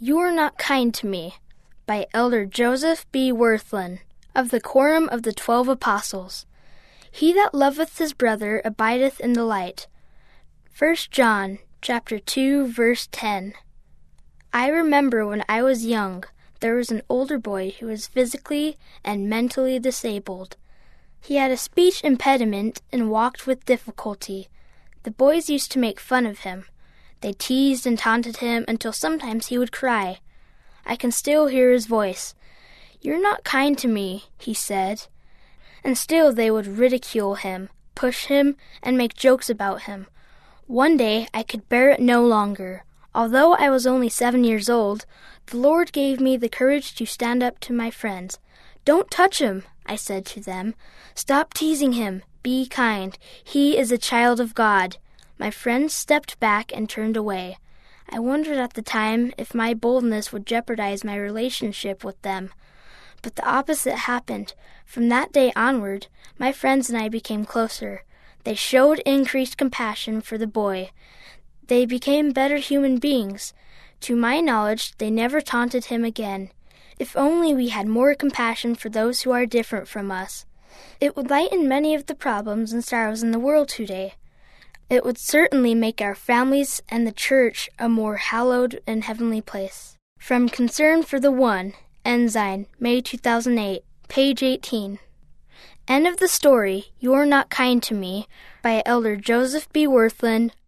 You Are Not Kind to Me by Elder Joseph B. Wirthlin of the Quorum of the 12 Apostles. He that loveth his brother abideth in the light. 1 John chapter 2, verse 10. I remember when I was young, there was an older boy who was physically and mentally disabled. He had a speech impediment and walked with difficulty. The boys used to make fun of him. They teased and taunted him until sometimes he would cry. I can still hear his voice. "You're not kind to me," he said. And still they would ridicule him, push him, and make jokes about him. One day I could bear it no longer. Although I was only 7 years old, the Lord gave me the courage to stand up to my friends. "Don't touch him," I said to them. "Stop teasing him. Be kind. He is a child of God." My friends stepped back and turned away. I wondered at the time if my boldness would jeopardize my relationship with them. But the opposite happened. From that day onward, my friends and I became closer. They showed increased compassion for the boy. They became better human beings. To my knowledge, they never taunted him again. If only we had more compassion for those who are different from us. It would lighten many of the problems and sorrows in the world today. It would certainly make our families and the church a more hallowed and heavenly place. From Concern for the One, Ensign, May 2008, page 18. End of the story, You Are Not Kind to Me, by Elder Joseph B. Wirthlin